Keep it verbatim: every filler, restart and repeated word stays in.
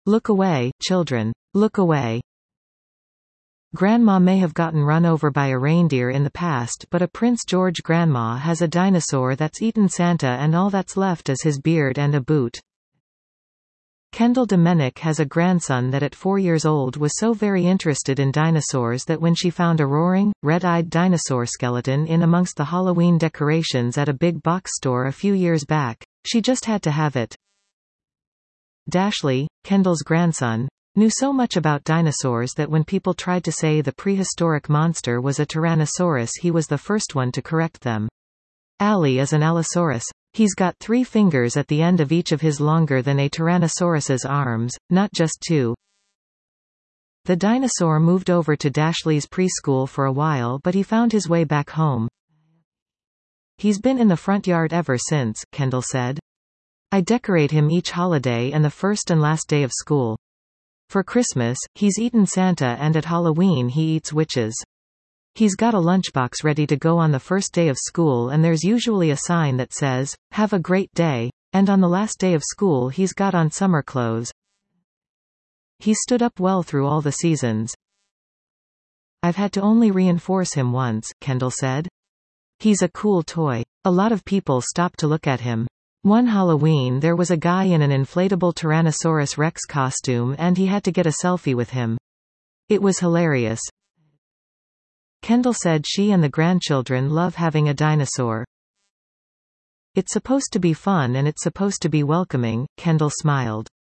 Look away, children. Look away. Grandma may have gotten run over by a reindeer in the past, but a Prince George grandma has a dinosaur that's eaten Santa and all that's left is his beard and a boot. Kendall Domenic has a grandson that at four years old was so very interested in dinosaurs that when she found a roaring, red-eyed dinosaur skeleton in amongst the Halloween decorations at a big box store a few years back, she just had to have it. Dashley, Kendall's grandson, knew so much about dinosaurs that when people tried to say the prehistoric monster was a Tyrannosaurus, he was the first one to correct them. Allie is an Allosaurus. He's got three fingers at the end of each of his longer than a Tyrannosaurus's arms, not just two. The dinosaur moved over to Dashley's preschool for a while, but he found his way back home. He's been in the front yard ever since, Kendall said. I decorate him each holiday and the first and last day of school. For Christmas, he's eaten Santa and at Halloween he eats witches. He's got a lunchbox ready to go on the first day of school and there's usually a sign that says, "Have a great day," and on the last day of school he's got on summer clothes. He stood up well through all the seasons. I've had to only reinforce him once, Kendall said. He's a cool toy. A lot of people stop to look at him. One Halloween there was a guy in an inflatable Tyrannosaurus Rex costume and he had to get a selfie with him. It was hilarious. Kendall said she and the grandchildren love having a dinosaur. It's supposed to be fun and it's supposed to be welcoming, Kendall smiled.